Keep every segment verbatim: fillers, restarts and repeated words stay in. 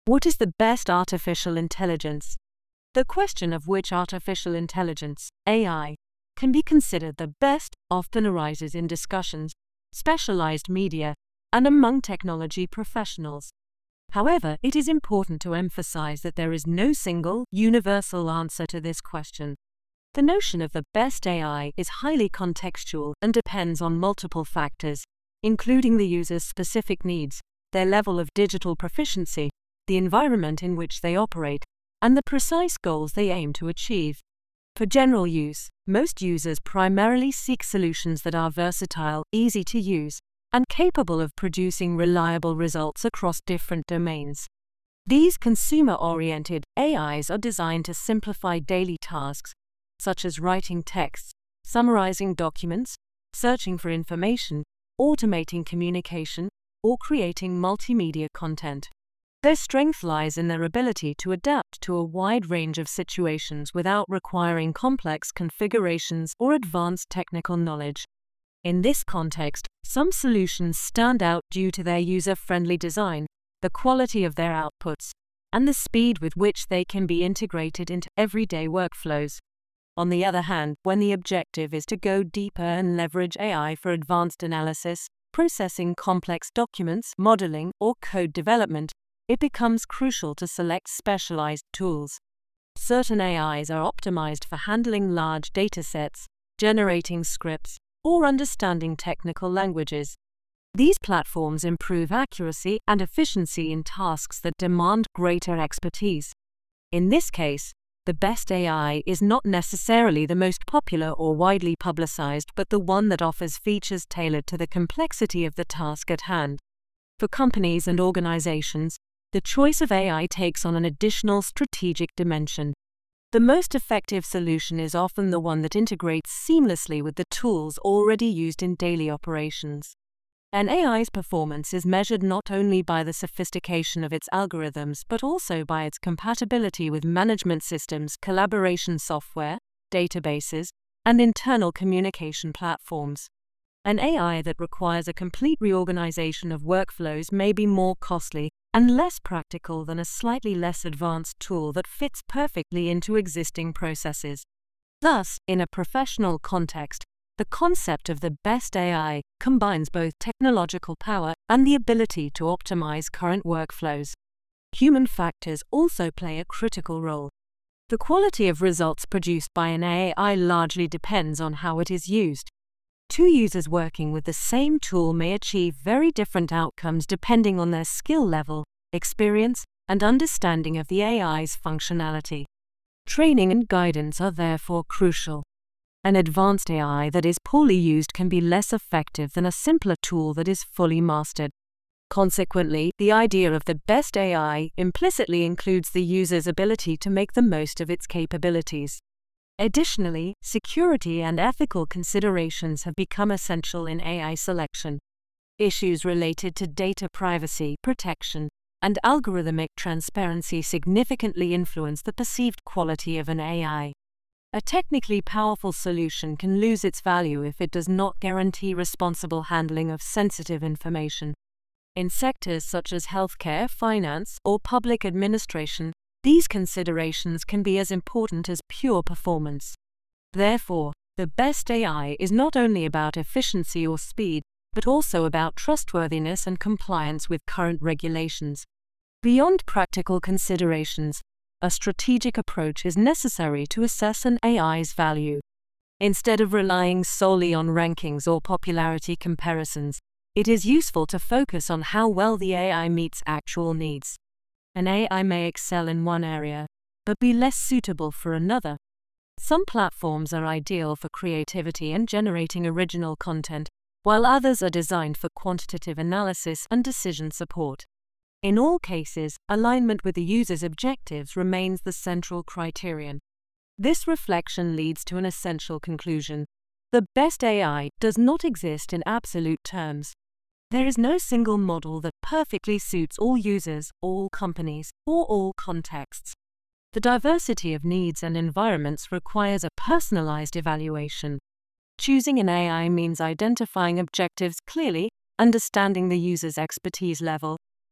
What is the best artificial intelligence? The question of which artificial intelligence, A I, can be considered the best often arises in discussions, specialized media, and among technology professionals. However, it is important to emphasize that there is no single, universal answer to this question. The notion of the best A I is highly contextual and depends on multiple factors, including the user's specific needs, their level of digital proficiency, the environment in which they operate, and the precise goals they aim to achieve. For general use, most users primarily seek solutions that are versatile, easy to use, and capable of producing reliable results across different domains. These consumer-oriented A Is are designed to simplify daily tasks, such as writing texts, summarizing documents, searching for information, automating communication, or creating multimedia content. Their strength lies in their ability to adapt to a wide range of situations without requiring complex configurations or advanced technical knowledge. In this context, some solutions stand out due to their user-friendly design, the quality of their outputs, and the speed with which they can be integrated into everyday workflows. On the other hand, when the objective is to go deeper and leverage A I for advanced analysis, processing complex documents, modeling, or code development, it becomes crucial to select specialized tools. Certain A Is are optimized for handling large datasets, generating scripts, or understanding technical languages. These platforms improve accuracy and efficiency in tasks that demand greater expertise. In this case, the best A I is not necessarily the most popular or widely publicized, but the one that offers features tailored to the complexity of the task at hand. For companies and organizations, the choice of A I takes on an additional strategic dimension. The most effective solution is often the one that integrates seamlessly with the tools already used in daily operations. An A I's performance is measured not only by the sophistication of its algorithms but also by its compatibility with management systems, collaboration software, databases, and internal communication platforms. An A I that requires a complete reorganization of workflows may be more costly and less practical than a slightly less advanced tool that fits perfectly into existing processes. Thus, in a professional context, the concept of the best A I combines both technological power and the ability to optimize current workflows. Human factors also play a critical role. The quality of results produced by an A I largely depends on how it is used. Two users working with the same tool may achieve very different outcomes depending on their skill level, experience, and understanding of the A I's functionality. Training and guidance are therefore crucial. An advanced A I that is poorly used can be less effective than a simpler tool that is fully mastered. Consequently, the idea of the best A I implicitly includes the user's ability to make the most of its capabilities. Additionally, security and ethical considerations have become essential in A I selection. Issues related to data privacy, protection, and algorithmic transparency significantly influence the perceived quality of an A I. A technically powerful solution can lose its value if it does not guarantee responsible handling of sensitive information. In sectors such as healthcare, finance, or public administration, these considerations can be as important as pure performance. Therefore, the best A I is not only about efficiency or speed, but also about trustworthiness and compliance with current regulations. Beyond practical considerations, a strategic approach is necessary to assess an A I's value. Instead of relying solely on rankings or popularity comparisons, it is useful to focus on how well the A I meets actual needs. An A I may excel in one area, but be less suitable for another. Some platforms are ideal for creativity and generating original content, while others are designed for quantitative analysis and decision support. In all cases, alignment with the user's objectives remains the central criterion. This reflection leads to an essential conclusion. The best A I does not exist in absolute terms. There is no single model that perfectly suits all users, all companies, or all contexts. The diversity of needs and environments requires a personalized evaluation. Choosing an A I means identifying objectives clearly, understanding the user's expertise level,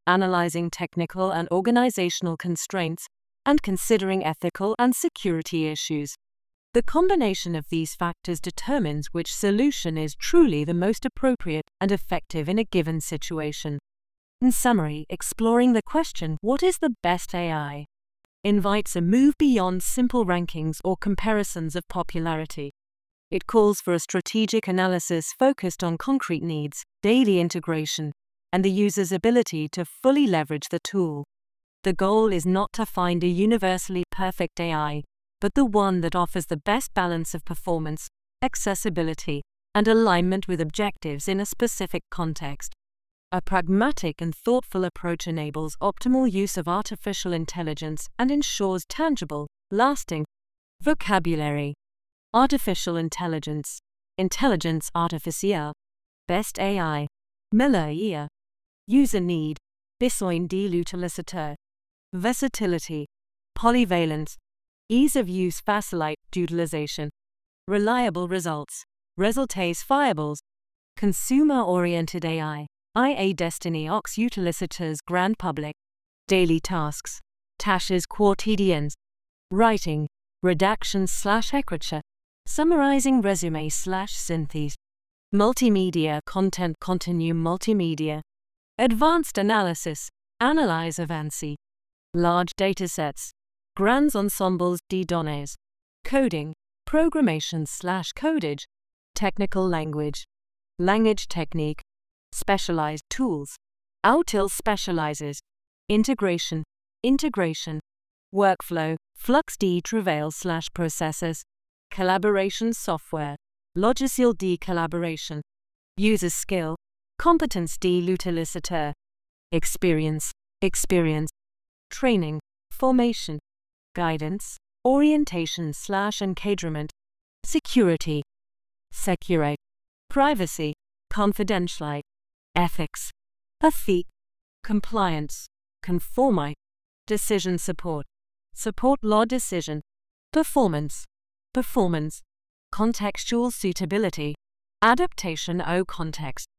analyzing technical and organizational constraints, and considering ethical and security issues. The combination of these factors determines which solution is truly the most appropriate and effective in a given situation. In summary, exploring the question, what is the best A I, invites a move beyond simple rankings or comparisons of popularity. It calls for a strategic analysis focused on concrete needs, daily integration, and the user's ability to fully leverage the tool. The goal is not to find a universally perfect A I, but the one that offers the best balance of performance, accessibility, and alignment with objectives in a specific context. A pragmatic and thoughtful approach enables optimal use of artificial intelligence and ensures tangible, lasting vocabulary. Artificial intelligence, intelligence artificielle, best A I, meilleure A I, user need, besoin de l'utilisateur, versatility, polyvalence, ease of use, facilite d'utilisation, reliable results, résultats fiables, consumer-oriented A I, I A destiné aux utilisateurs grand public, daily tasks, tâches quotidiennes, writing, redaction slash écriture, summarizing resume slash synthèse, multimedia content contenu multimedia, advanced analysis, analyse avancée, large datasets, grands ensembles de données, coding, programmation slash codage, technical language, language technique, specialized tools, Outil specializes, integration, integration, workflow, flux de travail slash processes, collaboration software, logiciel de collaboration, user skill, competence de l'utilisateur, experience, experience, training, formation, guidance, orientation slash encadrement, security, secure, privacy, confidentiality, ethics, ethique, compliance, conformity, decision support, support law decision, performance, performance, contextual suitability, adaptation au context,